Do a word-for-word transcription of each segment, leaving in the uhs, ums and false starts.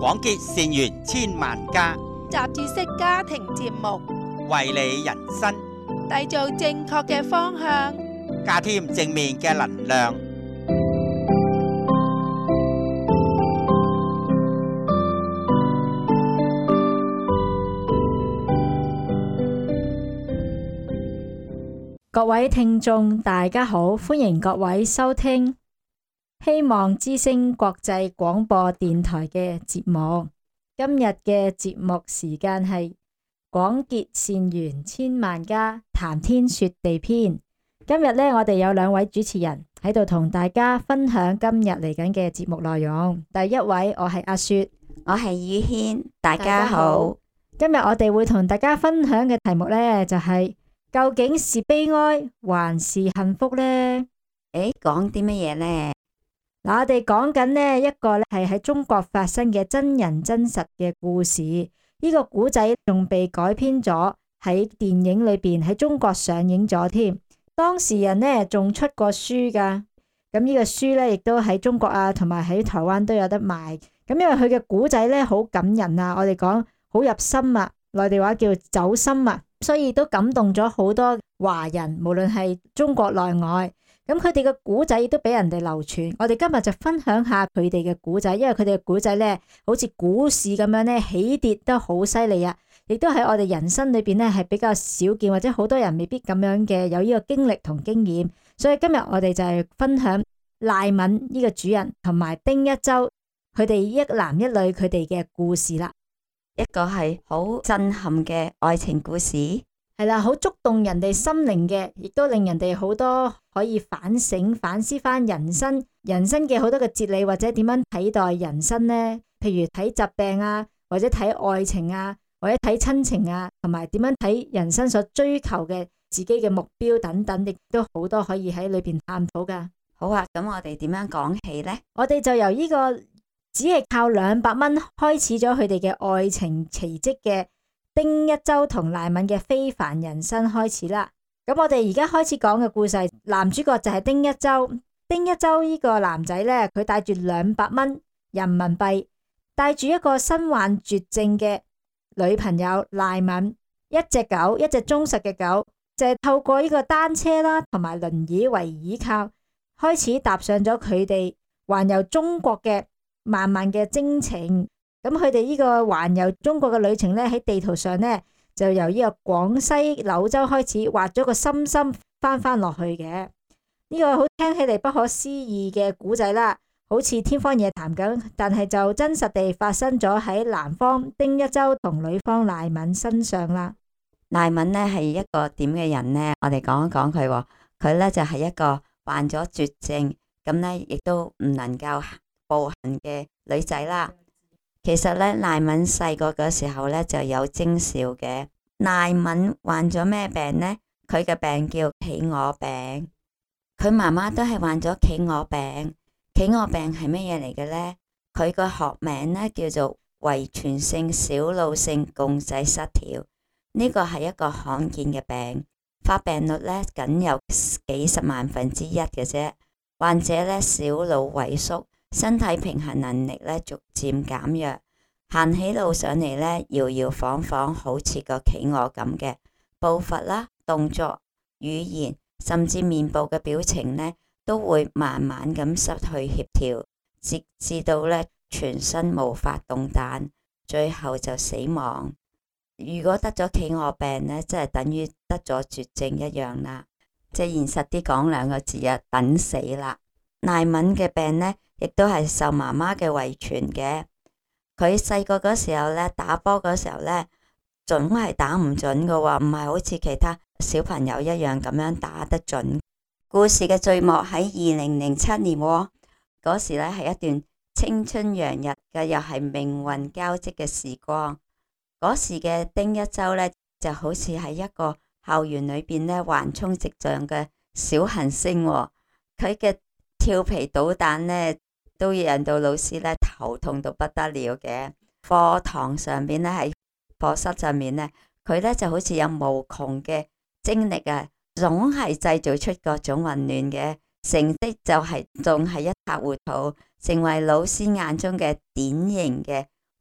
廣結善緣千萬家， 雜誌式家庭節目， 為你人生締造正確嘅方向， 加添正面嘅能量。 各位聽眾大家好，歡迎各位收聽希望之聲國際廣播電台嘅節目。今日嘅節目時間係廣結善緣千萬家，談天說地篇。今日呢，我哋有兩位主持人喺度同大家分享今日嚟緊嘅節目內容。第一位我係阿雪， 我係宇軒，大家好。 今日我哋會同大家分享嘅題目呢，就係、是究竟是悲哀還是幸福呢？ 誒，講啲乜嘢呢？ 嗱，我哋講緊呢一個咧係喺中國發生嘅真人真實嘅故事。呢個古仔仲被改編咗喺電影裏邊，喺中國上映咗添。當事人呢仲出過書噶。咁呢個書呢，亦都喺中國啊，同埋喺台灣都有得賣。咁因為佢嘅古仔呢好感人啊，我哋講好入心啊，內地話叫走心啊。所以都感動咗好多華人，無論係中國內外，咁佢哋嘅古仔都俾人哋流傳。我哋今日就分享下佢哋嘅古仔，因為佢哋嘅古仔咧，好似股市咁樣咧，起跌都好犀利啊！亦都喺我哋人生裏邊咧係比較少見，或者好多人未必咁樣嘅有呢個經歷同經驗。所以今日我哋就係分享賴敏呢個主人同埋丁一周佢哋一男一女佢哋嘅故事啦。 一個係好震撼嘅愛情故事， 係啦，好觸動人哋心靈嘅，亦都令人哋好多可以反省、反思翻人生、人生嘅好多嘅哲理，或者點樣睇待人生呢？譬如睇疾病啊，或者睇愛情啊，或者睇親情啊，同埋點樣睇人生所追求嘅自己嘅目標等等，亦都好多可以喺裏邊探討噶。 好啊，咁我哋點樣講起呢？ 我哋就由呢個只係靠兩百蚊開始咗佢哋嘅愛情奇蹟嘅丁一周同賴敏嘅非凡人生開始啦。咁我哋而家開始講嘅故事，男主角就係丁一周。丁一周呢個男仔呢，佢帶住兩百蚊人民幣，帶住一個身患絕症嘅女朋友賴敏，一隻狗，一隻忠實嘅狗，就係、是、透過呢個單車啦，同埋輪椅為依靠，開始踏上咗佢哋環遊中國嘅漫漫嘅征程。咁佢哋呢個環遊中國嘅旅程呢，喺地圖上呢，就由呢個廣西柳州開始畫咗個心心翻翻落去嘅。呢、這個好聽起嚟不可思議嘅古仔啦，好似天方夜譚咁，但係就真實地發生咗喺男方丁一周同女方賴敏身上啦。 賴敏呢係一個點嘅人呢？我哋講一講佢。佢呢就係、是、一個患咗絕症，咁呢亦都唔能夠步行嘅女仔啦。其實咧，賴敏細個嘅時候咧就有徵兆嘅。賴敏患咗咩病呢？佢嘅病叫企鵝病。佢媽媽都係患咗企鵝病。企鵝病係乜嘢嚟嘅呢？佢個學名咧叫做遺傳性小腦性共濟失調。呢個係一個罕見嘅病，發病率咧僅有幾十萬分之一嘅啫。患者咧小腦萎縮，身體平衡能力咧逐漸減弱，行起路上嚟咧搖搖晃晃，好似個企鵝咁嘅步伐啦、動作、語言，甚至面部嘅表情咧，都會慢慢咁失去協調，直至到咧全身無法動彈，最後就死亡。如果得咗企鵝病咧，即係等於得咗絕症一樣啦。即係現實啲講兩個字啊，等死啦。賴敏嘅病呢，亦都係受媽媽嘅遺傳嘅。佢細個嗰時候呢，打波嗰時候呢，總係打唔準嘅喎，唔係好似其他小朋友一樣咁樣打得準。故事嘅序幕喺二零零七年喎，嗰時呢係一段青春洋溢嘅，又係命運交織嘅時光。嗰時嘅丁一周呢，就好似係一個校園裏邊呢橫衝直撞嘅小行星喎，佢嘅調皮搗蛋呢，都讓到老師呢頭痛到不得了嘅。課堂上邊呢，喺課室上面呢，佢呢就好似有無窮嘅精力啊，總係製造出各種混亂嘅成績，就係仲係一塌糊塗，成為老師眼中嘅典型嘅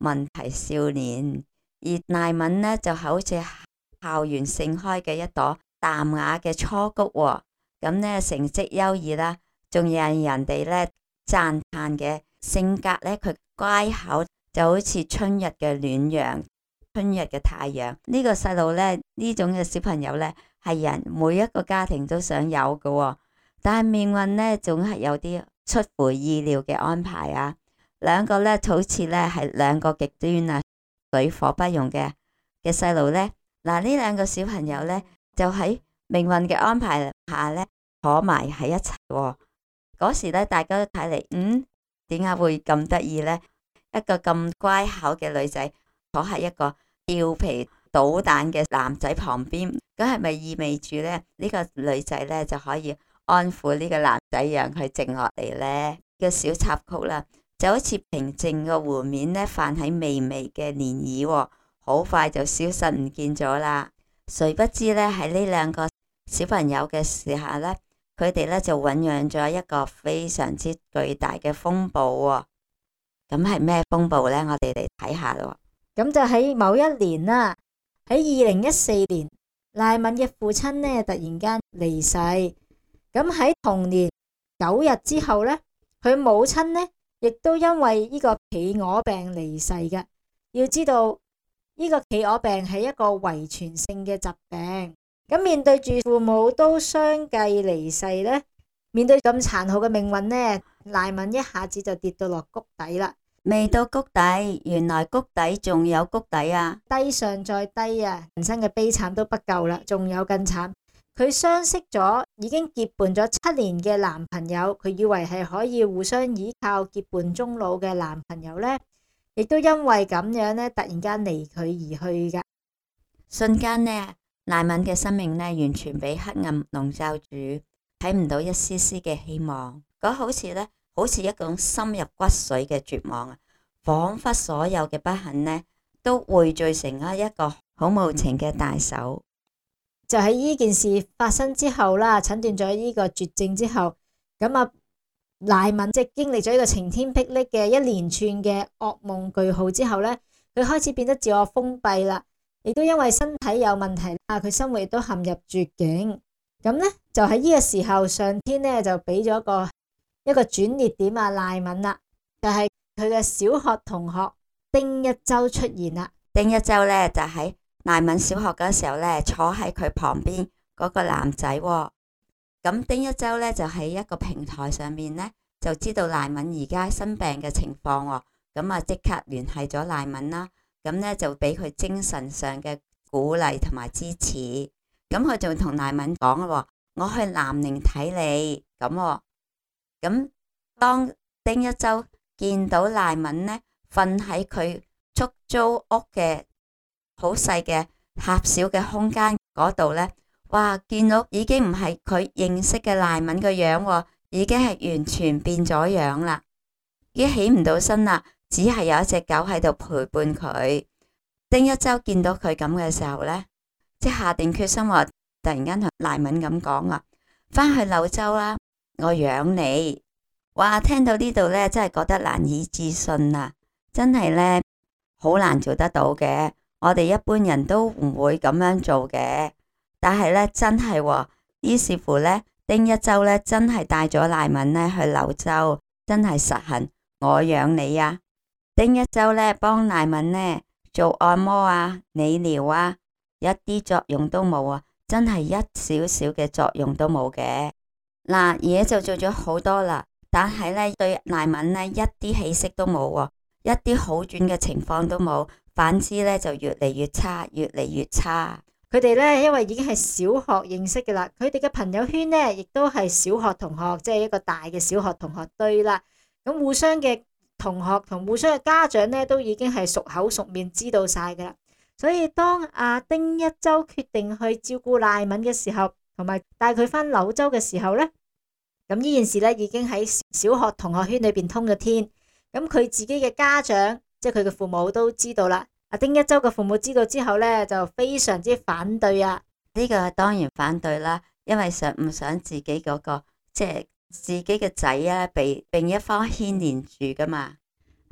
問題少年，而賴敏呢就好似校園盛開嘅一朵淡雅嘅初菊喎。咁呢成績優異啦，仲有人哋呢讚嘆嘅性格呢，佢乖巧就好似春日嘅暖陽，春日嘅太陽。呢個細路呢，呢種嘅小朋友呢，係人每一個家庭都想有嘅喎，但係命運呢，總係有啲出乎意料嘅安排啊。兩個呢，好似呢係兩個極端啊，水火不容嘅嘅細路呢。嗱，呢兩個小朋友呢，就喺命運嘅安排下呢，坐埋喺一齊喎。嗰時呢，大家都睇嚟，嗯，點解會咁得意呢？一個咁乖巧嘅女仔坐喺一個調皮搗蛋嘅男仔旁邊，咁係咪意味住呢？呢個女仔呢，就可以安撫呢個男仔，讓佢靜落嚟呢？個小插曲啦，就好似平靜嘅湖面呢，泛起微微嘅漣漪，好快就消失唔見咗啦。誰不知呢，喺呢兩個小朋友嘅時候呢，佢哋呢就醞釀咗一個非常之巨大嘅風暴喎。咁係咩風暴呢？我哋嚟睇下咯。 咁就喺某一年啦，喺二零一四年，賴敏嘅父親呢突然間離世。咁喺同年九日之後呢，佢母親呢亦都因為呢個企鵝病離世嘅。要知道呢個企鵝病係一個遺傳性嘅疾病。咁面對住父母都相繼離世呢，面對咁殘酷嘅命運呢，賴敏一下子就跌到落谷底啦。 未到谷底，原來谷底仲有谷底啊！ 低上再低啊！人生嘅悲慘都不夠啦，仲有更慘。佢相識咗已經結伴咗七年嘅男朋友，佢以為係可以互相依靠結伴終老嘅男朋友呢，亦都因為咁樣呢，突然間離佢而去噶。 瞬間呢，賴敏嘅生命呢，完全被黑暗籠罩住，睇唔到一絲絲嘅希望。嗰好似呢。好似一種深入骨髓嘅絕望啊！仿佛所有嘅不幸呢，都匯聚成咗一個好無情嘅大手。 就喺呢件事發生之後啦，診斷咗呢個絕症之後，咁啊賴敏即係經歷咗呢個晴天霹靂嘅一連串嘅噩夢句號之後呢，佢開始變得自我封閉啦，亦都因為身體有問題啊，佢生活亦都陷入絕境。咁呢，就喺呢個時候，上天呢就俾咗一個。一個轉捩點啊，賴敏啦，就係佢嘅小學同學丁一周出現啦。 丁一周呢，就喺賴敏小學嗰時候呢，坐喺佢旁邊嗰個男仔喎。咁丁一周呢，就喺一個平台上面呢，就知道賴敏而家生病嘅情況喎。咁啊即刻聯繫咗賴敏啦。咁呢，就俾佢精神上嘅鼓勵同埋支持。咁佢就同賴敏講啦，我去南寧睇你咁喎。咁當丁一周見到賴敏呢，瞓喺佢出租屋嘅好細嘅狹小嘅空間嗰度呢，哇！見到已經唔係佢認識嘅賴敏個樣喎，已經係完全變咗樣啦，已經起唔到身啦，只係有一隻狗喺度陪伴佢。丁一周見到佢咁嘅時候呢，即係下定決心話，突然間同賴敏咁講啊，返去柳州啦。我養你，哇！聽到呢度呢，真係覺得難以置信啊！真係呢，好難做得到嘅。我哋一般人都唔會咁樣做嘅，但係呢，真係喎。於是乎呢，丁一周呢，真係帶咗賴敏呢去柳州，真係實行我養你啊！丁一周呢，幫賴敏呢做按摩啊、理療啊，一啲作用都冇啊！真係一少少嘅作用都冇嘅。嗱，嘢就做咗好多啦，但係呢，對賴敏呢，一啲起色都冇喎，一啲好轉嘅情況都冇，反之呢，就越嚟越差，越嚟越差。 佢哋呢，因為已經係小學認識嘅啦，佢哋嘅朋友圈呢，亦都係小學同學，即係一個大嘅小學同學堆啦。咁互相嘅同學同互相嘅家長呢，都已經係熟口熟面，知道晒噶啦。所以當阿丁一周決定去照顧賴敏嘅時候，同埋帶佢返柳州嘅時候呢，咁呢件事呢已經喺小學同學圈裏邊通咗天。咁佢自己嘅家長，即係佢嘅父母都知道啦。阿丁一周嘅父母知道之後呢，就非常之反對啊。 呢個當然反對啦，因為想唔想自己嗰個即係自己嘅仔啊，被另一方牽連住噶嘛。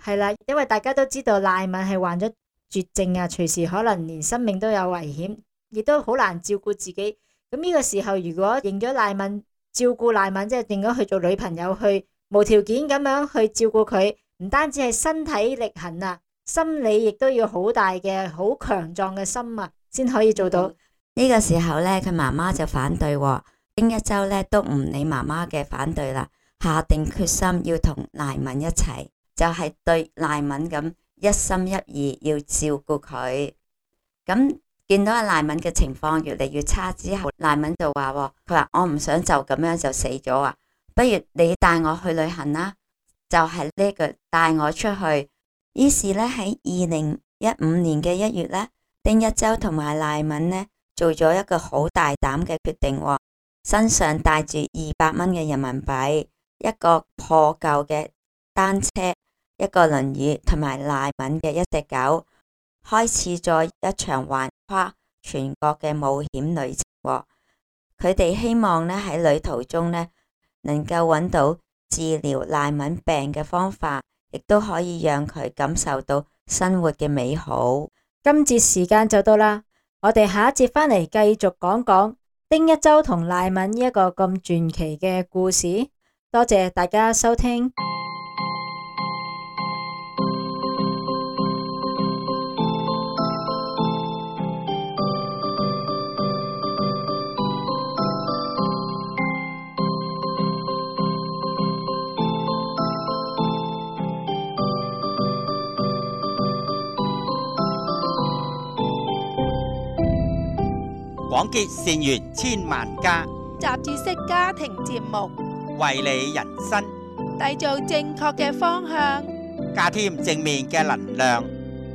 係啦，因為大家都知道賴敏係患咗絕症啊，隨時可能連生命都有危險，亦都好難照顧自己。咁呢個時候，如果認咗賴敏，照顧賴敏，即係認咗佢做女朋友，去無條件咁樣去照顧佢，唔單止係身體力行啊，心理亦都要好大嘅、好強壯嘅心啊，先可以做到。 呢個時候呢，佢媽媽就反對喎，丁一周呢都唔理媽媽嘅反對啦，下定決心要同賴敏一齊，就係對賴敏咁一心一意要照顧佢。咁見到阿賴敏嘅情況越嚟越差之後，賴敏就話：佢話我唔想就咁樣就死咗啊，不如你帶我去旅行啦，就係呢個帶我出去。於是呢，喺二零一五年嘅一月呢，丁一周同埋賴敏呢做咗一個好大膽嘅決定，身上帶住二百蚊嘅人民幣，一個破舊嘅單車，一個輪椅同埋賴敏嘅一隻狗，開始咗一場橫跨全國嘅冒險旅程。佢哋希望呢喺旅途中呢能夠揾到治療賴敏病嘅方法，亦都可以讓佢感受到生活嘅美好。 今節時間就到啦，我哋下一節返嚟繼續講講丁一周同賴敏呢一個咁傳奇嘅故事。多謝大家收聽。 廣結善緣千萬家， 雜誌式家庭節目， 為你人生締造正確嘅方向， 加添正面嘅能量。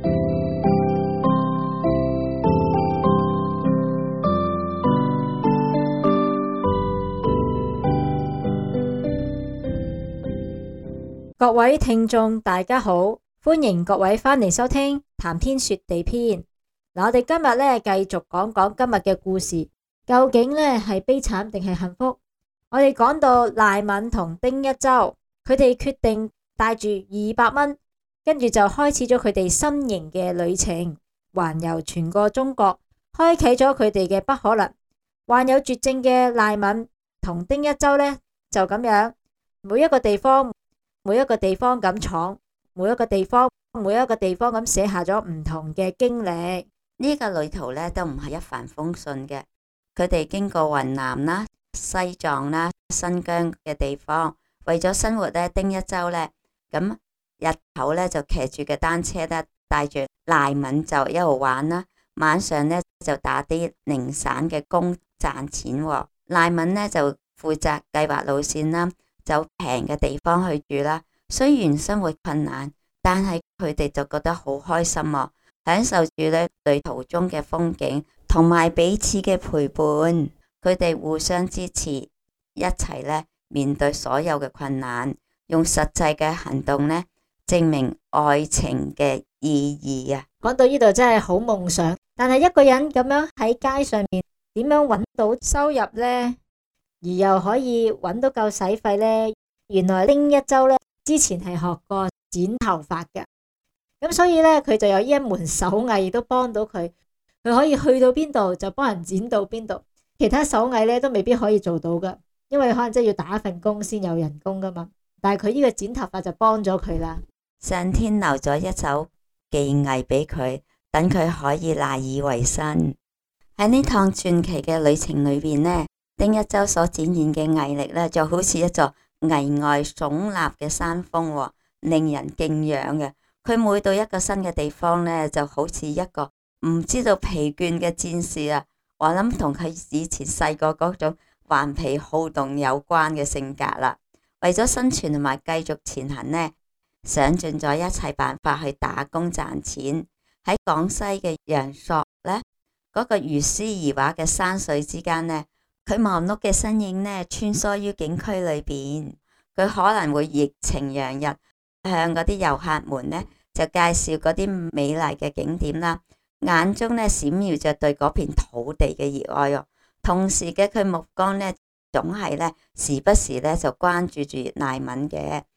各位聽眾大家好，歡迎各位返嚟收聽談天說地篇。嗱，我哋今日咧繼續講講今日嘅故事，究竟咧係悲慘定係幸福？我哋講到賴敏同丁一周，佢哋決定帶住二百蚊，跟住就開始咗佢哋新型嘅旅程，環遊全個中國，開啟咗佢哋嘅不可能。患有絕症嘅賴敏同丁一周咧就咁樣，每一個地方每一個地方咁闖，每一個地方每一個地方咁寫下咗唔同嘅經歷。 呢個旅途呢都唔係一帆風順嘅，佢哋經過雲南啦、西藏啦、新疆嘅地方，為咗生活呢，丁一周呢，咁日頭呢就騎住嘅單車呢，帶住賴敏就一路玩啦，晚上呢就打啲零散嘅工賺錢。賴敏呢就負責計劃路線啦，走平嘅地方去住啦。雖然生活困難，但係佢哋就覺得好開心喎。享受住呢旅途中嘅風景，同埋彼此嘅陪伴，佢哋互相支持，一齊呢面對所有嘅困難，用實際嘅行動呢證明愛情嘅意義啊！ 講到呢度真係好夢想，但係一個人咁樣喺街上面點樣揾到收入呢？而又可以揾到夠使費呢？原來丁一周呢之前係學過剪頭髮嘅。咁所以咧，佢就有呢一門手藝，亦都幫到佢。佢可以去到邊度就幫人剪到邊度，其他手藝咧都未必可以做到噶，因為可能真係要打一份工先有人工噶嘛。但係佢呢個剪頭髮就幫咗佢啦。 上天留咗一手技藝俾佢，等佢可以賴以為生。喺呢趟傳奇嘅旅程裏邊呢，丁一周所展現嘅毅力咧，就好似一座巍巍聳立嘅山峰，令人敬仰嘅。佢每到一個新嘅地方呢，就好似一個唔知道疲倦嘅戰士啊！我諗同佢以前細個嗰種頑皮好動有關嘅性格啦。為咗生存同埋繼續前行呢，想盡咗一切辦法去打工賺錢。喺廣西嘅陽朔呢，嗰、那個如詩如畫嘅山水之間呢，佢忙碌嘅身影呢，穿梭於景區裏邊。佢可能會熱情洋溢，向嗰啲遊客們呢就介紹嗰啲美麗嘅景點啦，眼中呢閃耀着對嗰片土地嘅熱愛哦。同時嘅佢目光呢總係呢時不時呢就關注住賴敏嘅，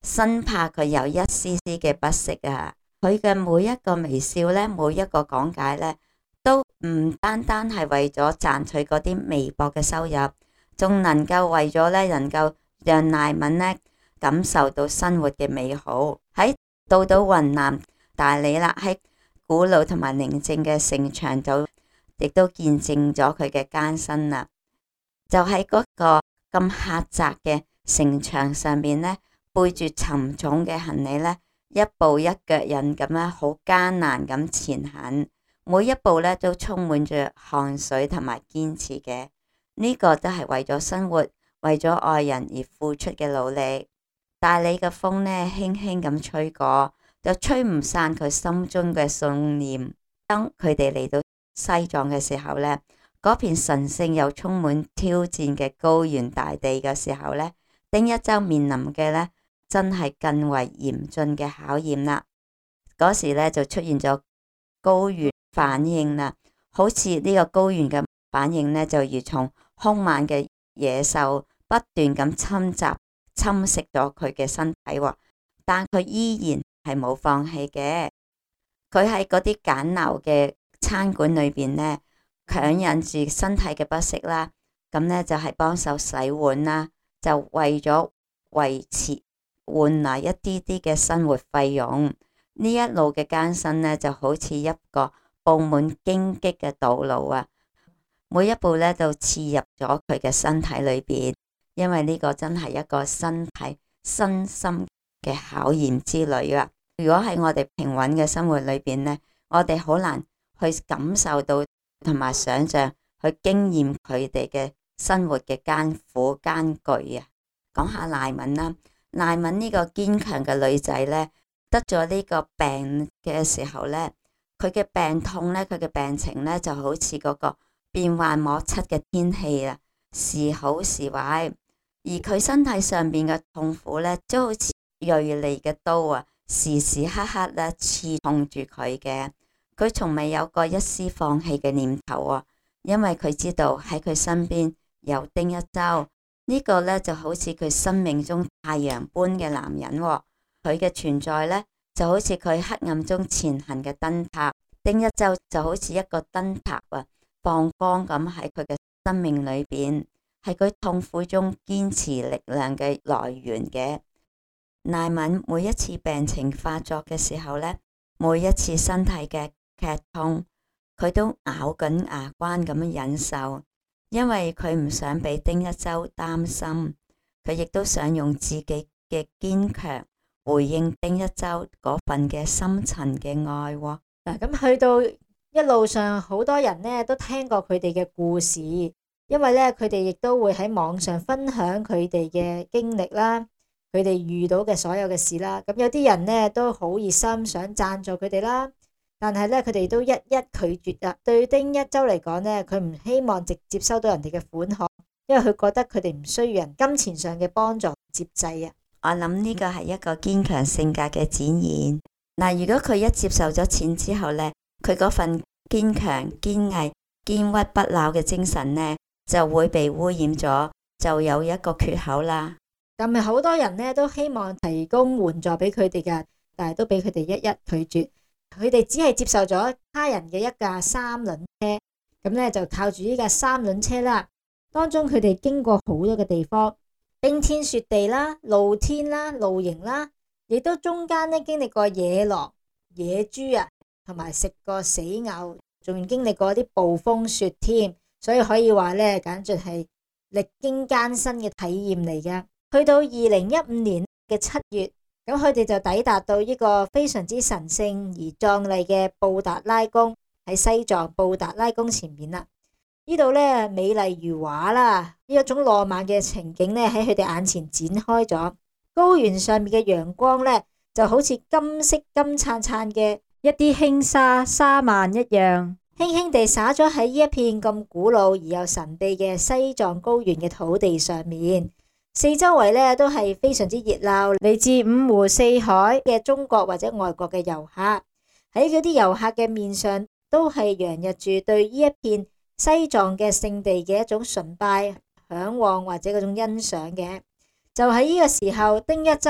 生怕佢有一絲絲嘅不適啊。佢嘅每一個微笑呢，每一個講解呢，都唔單單係為咗賺取嗰啲微薄嘅收入，仲能夠為咗呢，能夠讓賴敏呢感受到生活嘅美好。喺到到雲南大理啦，喺古老同埋寧靜嘅城牆度，亦都見證咗佢嘅艱辛啦。就喺嗰個咁狹窄嘅城牆上面呢，背住沉重嘅行李呢，一步一腳印咁樣好艱難咁前行，每一步呢都充滿住汗水同埋堅持嘅。呢個都係為咗生活，為咗愛人而付出嘅努力。大理嘅風呢，輕輕咁吹過，就吹唔散佢心中嘅信念。當佢哋嚟到西藏嘅時候呢，嗰片神聖又充滿挑戰嘅高原大地嘅時候呢，丁一周面臨嘅呢，真係更為嚴峻嘅考驗啦。嗰時呢，就出現咗高原反應啦，好似呢個高原嘅反應呢，就如從兇猛嘅野獸不斷咁侵襲侵蝕咗佢嘅身體，但佢依然係冇放棄嘅。佢喺嗰啲簡陋嘅餐館裏邊呢，強忍住身體嘅不適啦，咁呢，就係幫手洗碗啦，就為咗維持換來一啲啲嘅生活費用。呢一路嘅艱辛呢，就好似一個布滿荊棘嘅道路啊，每一步呢，都刺入咗佢嘅身體裏邊，因為呢個真係一個身體身心嘅考驗之旅啊。如果喺我哋平穩嘅生活裏邊呢，我哋好難去感受到同埋想象去經驗佢哋嘅生活嘅艱苦艱巨啊。講下賴敏啦，賴敏呢個堅強嘅女仔呢，得咗呢個病嘅時候呢，佢嘅病痛呢，佢嘅病情呢，就好似嗰個變幻莫測嘅天氣啊，時好時壞。而佢身體上邊嘅痛苦呢，就好似銳利嘅刀啊，時時刻刻咧刺痛住佢嘅。佢從未有過一絲放棄嘅念頭啊，因為佢知道喺佢身邊有丁一周，呢個呢，就好似佢生命中太陽般嘅男人。佢嘅存在呢，就好似佢黑暗中前行嘅燈塔。丁一周就好似一個燈塔啊，放光咁喺佢嘅生命裏邊，係佢痛苦中堅持力量嘅來源嘅。賴敏每一次病情發作嘅時候呢，每一次身體嘅劇痛，佢都咬緊牙關咁樣忍受，因為佢唔想俾丁一周擔心，佢亦都想用自己嘅堅強回應丁一周嗰份嘅深層嘅愛。 嗱，咁去到一路上，好多人呢都聽過佢哋嘅故事，因為呢，佢哋亦都會喺網上分享佢哋嘅經歷啦。佢哋遇到嘅所有嘅事啦，咁有啲人呢都好熱心，想贊助佢哋啦，但係呢，佢哋都一一拒絕啦。對丁一周嚟講呢，佢唔希望直接收到人哋嘅款項，因為佢覺得佢哋唔需要人金錢上嘅幫助接濟啊。 我諗呢個係一個堅強性格嘅展現。嗱，如果佢一接受咗錢之後呢，佢嗰份堅強、堅毅、堅屈不撓嘅精神呢，就會被污染咗，就有一個缺口啦。 但係好多人呢都希望提供援助俾佢哋㗎，但係都俾佢哋一一拒絕。佢哋只係接受咗他人嘅一架三輪車，咁呢就靠住呢架三輪車啦。當中佢哋經過好多嘅地方，冰天雪地啦、露天啦、露營啦，亦都中間呢經歷過野狼、野豬啊，同埋食過死牛，仲經歷過啲暴風雪添，所以可以話呢，簡直係歷經艱辛嘅體驗嚟嘅。去到二零一五年嘅七月，咁佢哋就抵達到呢個非常之神聖而壯麗嘅布達拉宮，喺西藏布達拉宮前面啦。呢度呢，美麗如畫啦，呢一種浪漫嘅情景呢，喺佢哋眼前展開咗。高原上面嘅陽光呢，就好似金色金燦燦嘅一啲輕紗紗幔一樣，輕輕地灑咗喺呢一片咁古老而又神秘嘅西藏高原嘅土地上面。四周圍咧都係非常之熱鬧，嚟自五湖四海嘅中國或者外國嘅遊客，喺嗰啲遊客嘅面上都係洋溢住對呢一片西藏嘅聖地嘅一種崇拜、向往或者嗰種欣賞嘅。就喺呢個時候，丁一周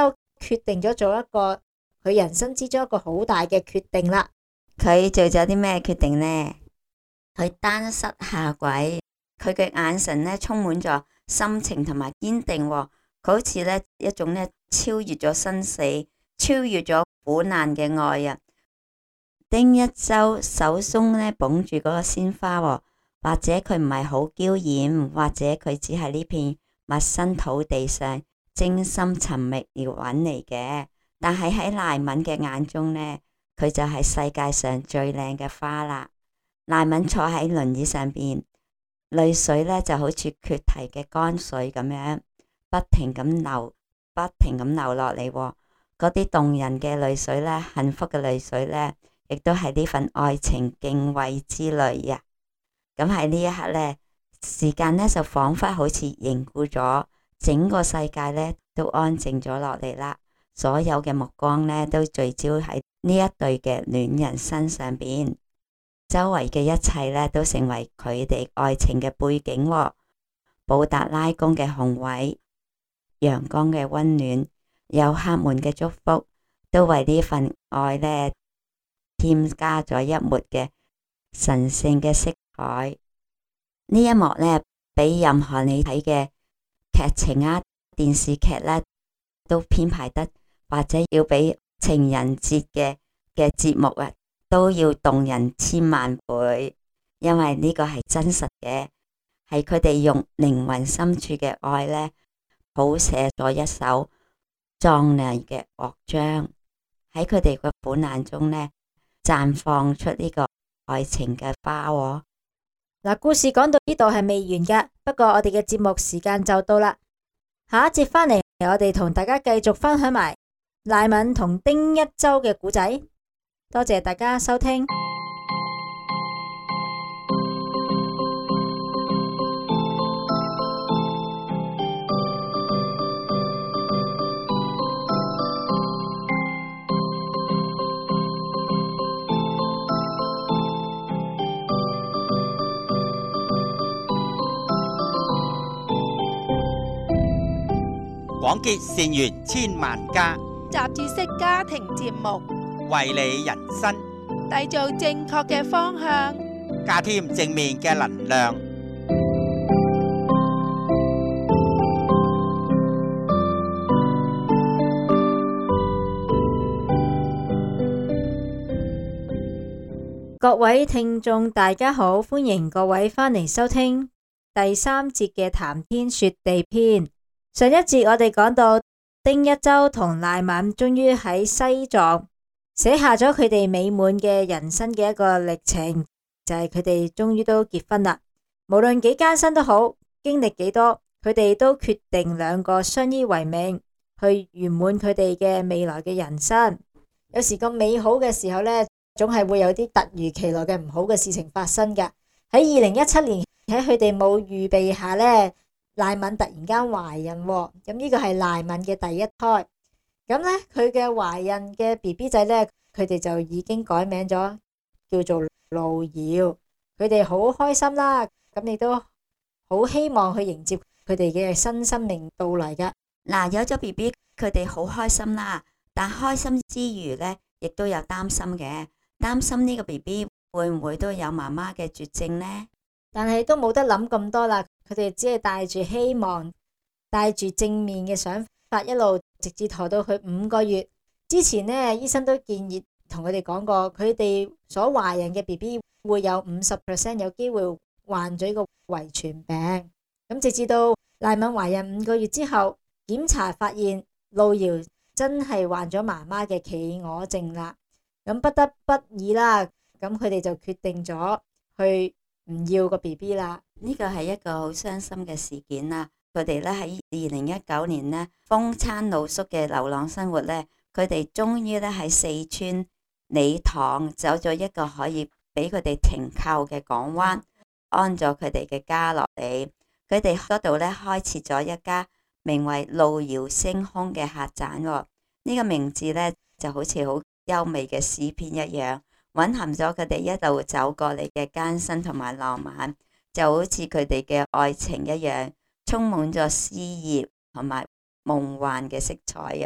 決定咗做一個佢人生之中一個好大嘅決定啦。 佢做咗啲咩決定呢？佢單膝下跪，佢嘅眼神呢充滿咗深情同埋堅定，佢好似呢一種呢超越咗生死、超越咗苦難嘅愛啊！丁一周手中呢捧住嗰個鮮花，或者佢唔係好嬌艷，或者佢只係呢片陌生土地上精心尋覓而揾嚟嘅，但係喺賴敏嘅眼中呢，佢就係世界上最靚嘅花啦。賴敏坐喺輪椅上邊，淚水呢就好似決堤嘅乾水咁樣，不停咁流，不停咁流落嚟。嗰啲動人嘅淚水呢，幸福嘅淚水呢，亦都係呢份愛情敬畏之淚啊！咁喺呢一刻呢，時間呢就仿佛好似凝固咗，整個世界呢都安靜咗落嚟啦。所有嘅目光呢都聚焦喺呢一對嘅戀人身上邊。周圍嘅一切呢都成為佢哋愛情嘅背景，布達拉宮嘅宏偉、陽光嘅溫暖、遊客們嘅祝福，都為呢份愛呢添加咗一抹嘅神聖嘅色彩。呢一幕呢，比任何你睇嘅劇情啊、電視劇呢都編排得，或者要比情人節嘅嘅節目啊，都要動人千萬倍，因為呢個係真實嘅，係佢哋用靈魂深處嘅愛呢，譜寫咗一首壯麗嘅樂章，喺佢哋嘅苦難中呢，綻放出呢個愛情嘅花喎。 嗱，故事講到呢度係未完噶，不過我哋嘅節目時間就到啦，下一節返嚟我哋同大家繼續分享埋賴敏同丁一周嘅故仔。多謝大家收聽。 廣結善緣千萬家， 雜誌式家庭節目， 為你人生締造正確嘅方向， 加添正面嘅能量。 各位聽眾大家好，歡迎各位返嚟收聽第三節嘅談天說地篇。上一節我哋講到丁一周同賴敏終於喺西藏寫下咗佢哋美滿嘅人生嘅一個歷程，就係佢哋終於都結婚啦。無論幾艱辛都好，經歷幾多，佢哋都決定兩個相依為命，去圓滿佢哋嘅未來嘅人生。有時咁美好嘅時候呢，總係會有啲突如其來嘅唔好嘅事情發生㗎。喺二零一七年，喺佢哋冇預備下呢，賴敏突然間懷孕，咁呢個係賴敏嘅第一胎。咁呢，佢嘅懷孕嘅 B B 仔呢，佢哋就已經改名咗，叫做路遙。佢哋好開心啦，咁亦都好希望去迎接佢哋嘅新生命到嚟噶。 嗱，有咗 B B， 佢哋好開心啦，但開心之餘呢，亦都有擔心嘅，擔心呢個 B B 會唔會都有媽媽嘅絕症呢？ 但係都冇得諗咁多啦，佢哋只係帶住希望，帶住正面嘅想法，一路直至陀到佢五個月之前呢，醫生都建議同佢哋講過，佢哋所懷孕嘅 B B 會有五十 percent 有機會患咗個遺傳病。咁直至到賴敏懷孕五個月之後，檢查發現路遙真係患咗媽媽嘅企鵝症啦。咁不得不已啦，咁佢哋就決定咗去唔要個 B B 啦。 呢個係一個好傷心嘅事件啦。佢哋咧喺二零一九年呢，風餐露宿嘅流浪生活呢，佢哋終於咧喺四川理塘走咗一個可以俾佢哋停靠嘅港灣，安咗佢哋嘅家落嚟。佢哋嗰度咧開設咗一家名為路遙星空嘅客棧。呢、這個名字呢，就好似好優美嘅詩篇一樣，蘊含咗佢哋一路走過嚟嘅艱辛同埋浪漫，就好似佢哋嘅愛情一樣，充滿咗詩意同埋夢幻嘅色彩啊！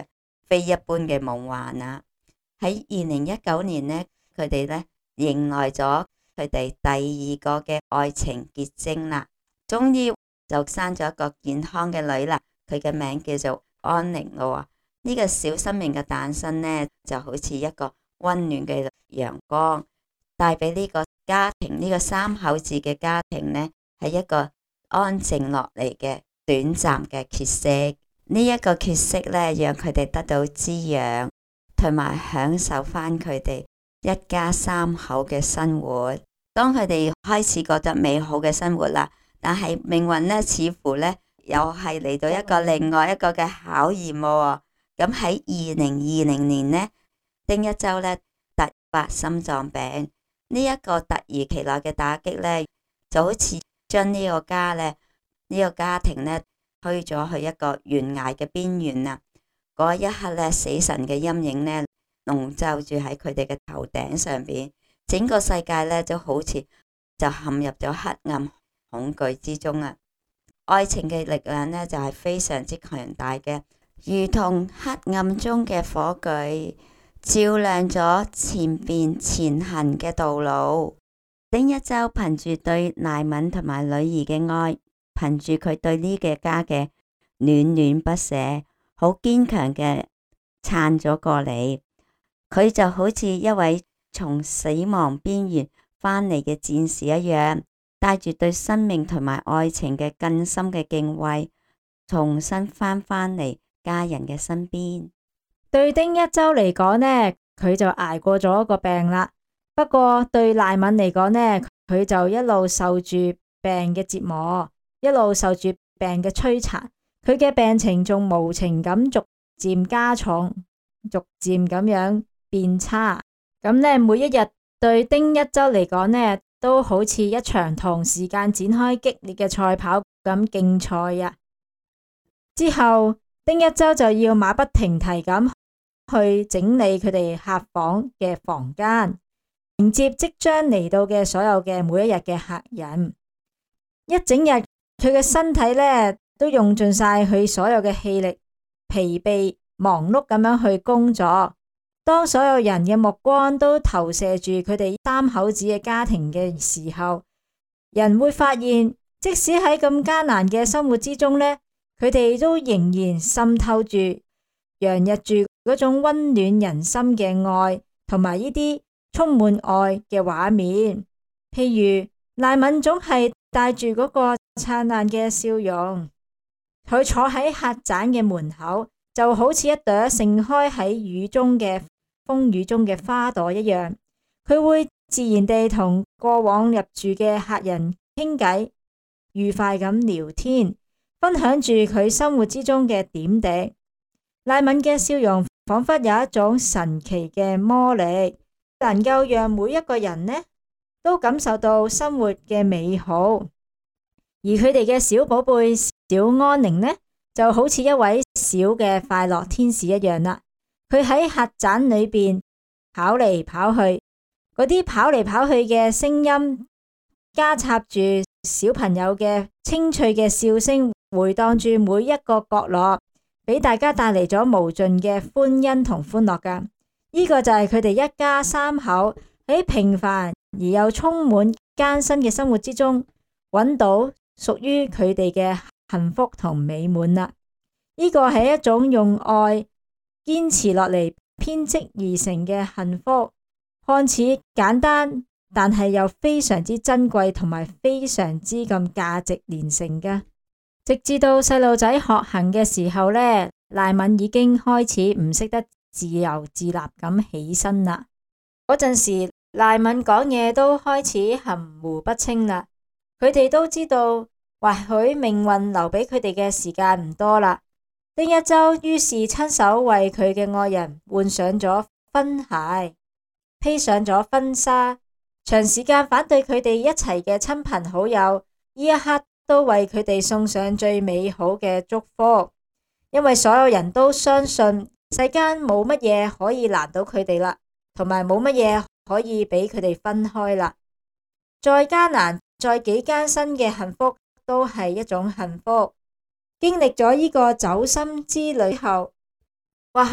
非一般嘅夢幻啦。喺二零一九年呢，佢哋呢迎來咗佢哋第二個嘅愛情結晶啦，終於就生咗一個健康嘅女啦。佢嘅名叫做安寧咯。呢個小生命嘅誕生呢，就好似一個溫暖嘅陽光，帶俾呢個家庭，呢個三口子嘅家庭呢，係一個安靜落嚟嘅短暫嘅歇息。呢一個歇息呢，讓佢哋得到滋養，同埋享受翻佢哋一家三口嘅生活。當佢哋開始覺得美好嘅生活啦，但係命運呢，似乎呢又係嚟到一個另外一個嘅考驗喎。咁喺二零二零年呢，丁一周呢突發心臟病，呢、這、一個突如其來嘅打擊呢，就好似將呢個家呢，呢、這個家庭呢推咗去一個懸崖嘅邊緣啦。嗰一刻呢，死神嘅陰影呢籠罩住喺佢哋嘅頭頂上邊，整個世界呢就好似就陷入咗黑暗恐懼之中啊！愛情嘅力量呢，就係、是、非常之強大嘅，如同黑暗中嘅火炬，照亮咗前邊前行嘅道路。丁一周憑住對賴敏同埋女兒嘅愛，憑住佢對呢個家嘅戀戀不捨，好堅強嘅撐咗過嚟。佢就好似一位從死亡邊緣返嚟嘅戰士一樣，帶住對生命同埋愛情嘅更深嘅敬畏，重新返返嚟家人嘅身邊。 對丁一周嚟講呢，佢就捱過咗一個病啦。不過對賴敏嚟講呢，佢就一路受住病嘅折磨，一路受住病嘅摧殘。佢嘅病情仲無情咁逐漸加重，逐漸咁樣變差。咁呢，每一日對丁一周嚟講呢，都好似一場同時間展開激烈嘅賽跑咁競賽呀。之後丁一周就要馬不停蹄咁去整理佢哋客房嘅房間，迎接即將嚟到嘅所有嘅每一日嘅客人。一整日佢嘅身體呢，都用盡晒佢所有嘅氣力，疲憊忙碌咁樣去工作。當所有人嘅目光都投射住佢哋三口子嘅家庭嘅時候，人會發現，即使喺咁艱難嘅生活之中呢，佢哋都仍然滲透住、洋溢住嗰種溫暖人心嘅愛，同埋呢啲充滿愛嘅畫面。譬如賴敏總係帶住嗰個燦爛嘅笑容，佢坐喺客棧嘅門口，就好似一朵盛開喺雨中嘅風雨中嘅花朵一樣。佢會自然地同過往入住嘅客人傾偈，愉快咁聊天，分享住佢生活之中嘅點滴。賴敏嘅笑容仿佛有一種神奇嘅魔力，能夠讓每一個人呢都感受到生活嘅美好。而佢哋嘅小寶貝小安寧呢，就好似一位小嘅快樂天使一樣啦。佢喺客棧裏邊跑嚟跑去，嗰啲跑嚟跑去嘅聲音加插住小朋友嘅清脆嘅笑聲，回蕩住每一個角落，俾大家帶嚟咗無盡嘅歡欣同歡樂噶。呢個就係佢哋一家三口喺平凡而又充滿艱辛嘅生活之中，揾到屬於佢哋嘅幸福同美滿啦。呢個係一種用愛堅持落嚟編織而成嘅幸福，看似簡單，但係又非常之珍貴，同埋非常之咁價值連城噶。直至到細路仔學行嘅時候呢，賴敏已經開始唔識得自由自立咁起身啦。嗰陣時，賴敏講嘢都開始含糊不清啦。佢哋都知道，或許命運留俾佢哋嘅時間唔多啦。丁一周於是親手為佢嘅愛人換上咗婚鞋，披上咗婚紗，長時間反對佢哋一齊嘅親朋好友，呢一刻都為佢哋送上最美好嘅祝福。因為所有人都相信世間冇乜嘢可以難到佢哋啦，同埋冇乜嘢可以俾佢哋分開啦。再艱難再幾艱辛嘅幸福都係一種幸福。經歷咗呢個走心之旅後，或許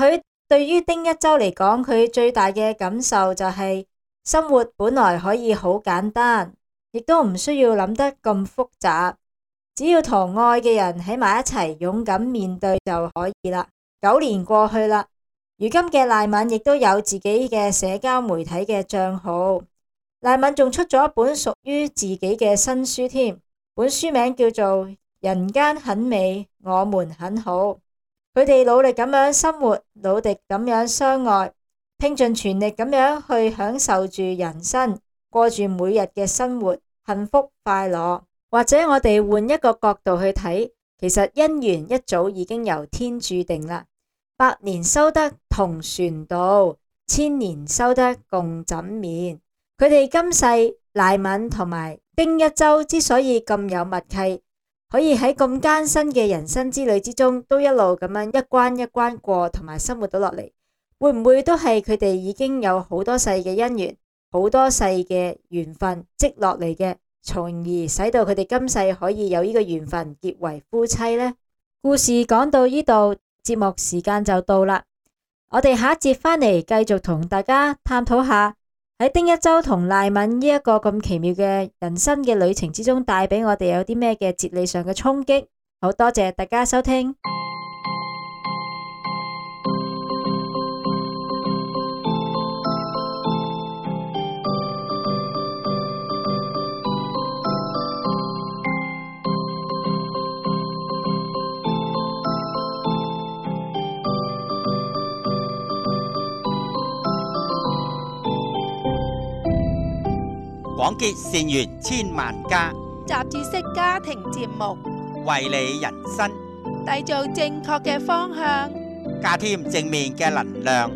對於丁一周嚟講，佢最大嘅感受就係生活本來可以好簡單，亦都唔需要諗得咁複雜，只要同愛嘅人喺埋一齊，勇敢面對就可以啦。九年過去啦，如今嘅賴敏亦都有自己嘅社交媒體嘅賬號，賴敏仲出咗一本屬於自己嘅新書添，本書名叫做《人間很美，我們很好》。佢哋努力咁樣生活，努力咁樣相愛，拼盡全力咁樣去享受住人生，過住每日嘅生活，幸福快樂。或者我哋換一個角度去睇，其實姻緣一早已經由天注定啦。百年修得同船渡，千年修得共枕眠。佢哋今世賴敏同埋丁一周之所以咁有默契，可以喺咁艱辛嘅人生之旅之中，都一路咁樣一關一關過，同埋生活到落嚟，會唔會都係佢哋已經有好多世嘅姻緣，好多世嘅緣分積落嚟嘅，從而使到佢哋今世可以有呢個緣分結為夫妻呢？故事講到呢度，節目時間就到啦。我哋下一節返嚟繼續同大家探討下喺丁一周同賴敏呢一個咁奇妙嘅人生嘅旅程之中，帶俾我哋有啲咩嘅哲理上嘅衝擊。好多謝大家收聽。 廣結善緣千萬家， 雜誌式家庭節目， 為你人生締造正確嘅方向， 加添正面嘅能量。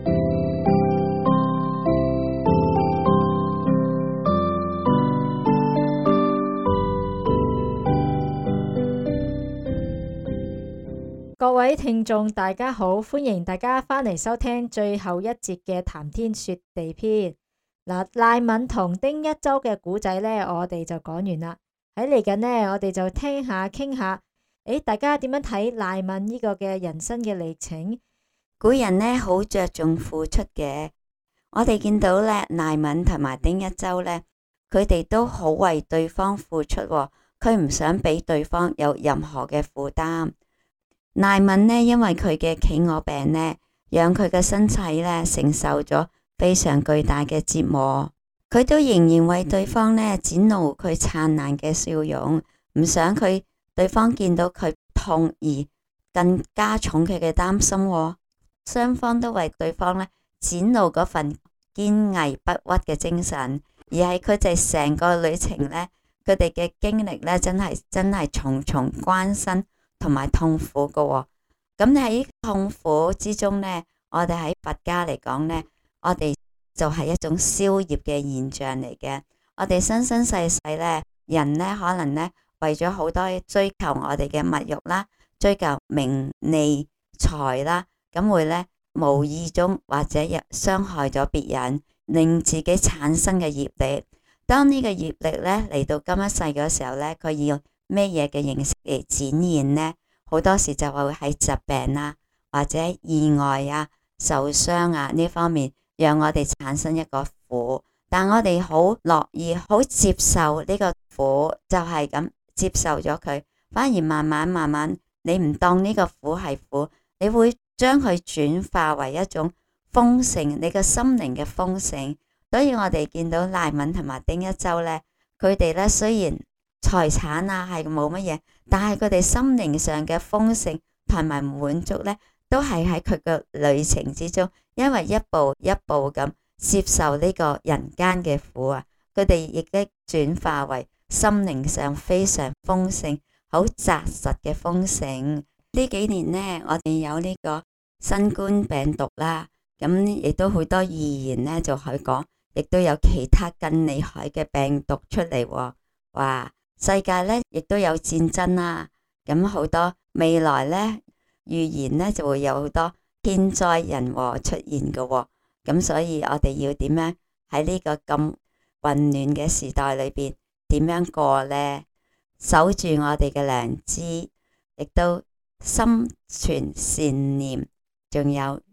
各位聽眾大家好，歡迎大家返嚟收聽最後一節嘅談天說地篇。嗱，賴敏同丁一周嘅古仔呢，我哋就講完啦。喺嚟緊呢，我哋就聽下傾下，誒，大家點樣睇賴敏呢個嘅人生嘅歷程？ 古人呢好着重付出嘅，我哋見到呢賴敏同埋丁一周呢，佢哋都好為對方付出，佢唔想俾對方有任何嘅負擔。賴敏呢，因為佢嘅企鵝病呢，讓佢嘅身體呢承受咗非常巨大嘅折磨，佢都仍然為對方呢展露佢燦爛嘅笑容，唔想佢對方見到佢痛而更加重佢嘅擔心。雙方都為對方呢展露嗰份堅毅不屈嘅精神，而係佢哋成個旅程呢，佢哋嘅經歷呢真係真係重重關辛同埋痛苦㗎。咁喺痛苦之中呢，我哋喺佛家嚟講呢，我哋就係一種消業嘅現象嚟嘅。我哋生生世世呢，人呢可能呢為咗好多追求我哋嘅物欲啦，追求名利財啦，咁會呢無意中或者又傷害咗別人，令自己產生嘅業力。當呢個業力呢嚟到今一世嘅時候呢，佢要咩嘢嘅形式嚟展現呢？好多時就會喺疾病啊，或者意外啊、受傷啊呢方面，讓我哋產生一個苦。但我哋好樂意、好接受呢個苦，就係咁接受咗佢。反而慢慢慢慢，你唔當呢個苦係苦，你會將佢轉化為一種豐盛，你個心靈嘅豐盛。所以我哋見到賴敏同埋丁一周呢，佢哋呢雖然財產啊係冇乜嘢，但係佢哋心靈上嘅豐盛同埋滿足呢，都係喺佢嘅旅程之中，因為一步一步咁接受呢個人間嘅苦啊，佢哋亦都轉化為心靈上非常豐盛、好紮實嘅豐盛。呢幾年呢，我哋有呢個新冠病毒啦，咁亦都好多預言呢就可以講，亦都有其他更厲害嘅病毒出嚟。哇！世界呢亦都有戰爭啦，咁好多未來呢預言呢就會有好多天災人禍出現嘅，咁所以我哋要點樣喺呢個咁混亂嘅時代裏邊點樣過呢？守住我哋嘅良知，亦都心存善念，仲有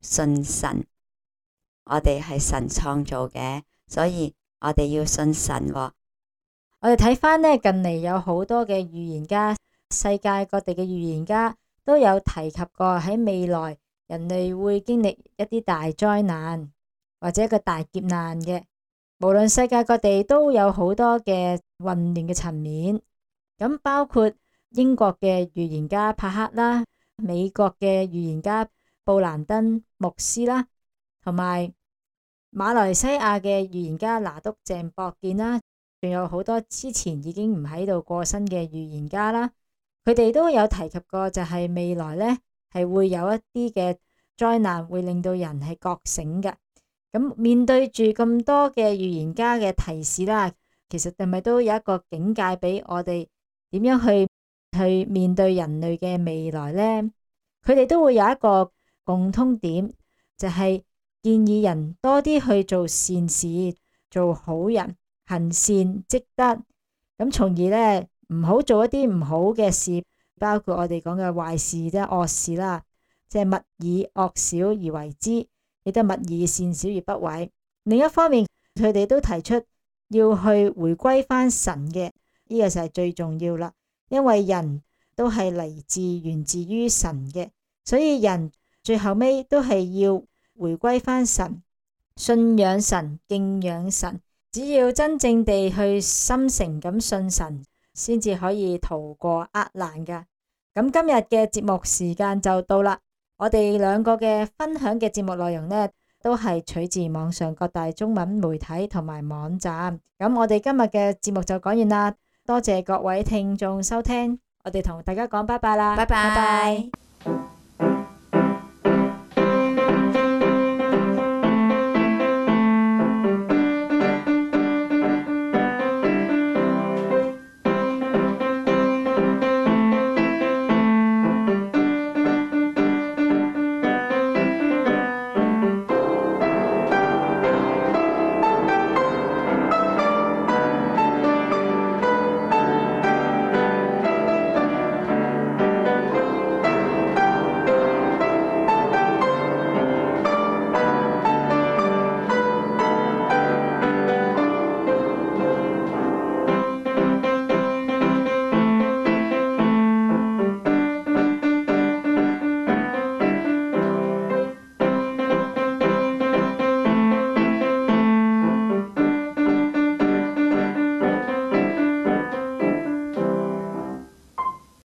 信神。我哋係神創造嘅，所以我哋要信神喎。 我哋睇翻呢，近嚟有好多嘅預言家，世界各地嘅預言家都有提及過喺未來人類會經歷一啲大災難或者一個大劫難嘅。無論世界各地都有好多嘅混亂嘅層面，咁包括英國嘅預言家帕克啦，美國嘅預言家布蘭登牧師啦，同埋馬來西亞嘅預言家拿督鄭博健啦，仲有好多之前已經唔喺度過身嘅預言家啦，佢哋都有提及過，就係未來呢係會有一啲嘅災難會令到人係覺醒嘅。咁面對住咁多嘅預言家嘅提示啦，其實係咪都有一個警戒俾我哋點樣去去面對人類嘅未來呢？佢哋都會有一個共通點，就係建議人多啲去做善事，做好人，行善積德，咁從而呢唔好做一啲唔好嘅事，包括我哋講嘅壞事啫、惡事啦，即係勿以惡小而為之，亦都勿以善小而不為。另一方面，佢哋都提出要去回歸翻神嘅，呢個就係最重要啦。因為人都係嚟自源自於神嘅，所以人最後尾都係要回歸翻神，信仰神，敬仰神。只要真正地去心誠咁信神，先至可以逃過厄難噶。咁今日嘅節目時間就到啦。我哋兩個嘅分享嘅節目內容呢，都係取自網上各大中文媒體同埋網站。咁我哋今日嘅節目就講完啦，多謝各位聽眾收聽，我哋同大家講拜拜啦， 拜拜。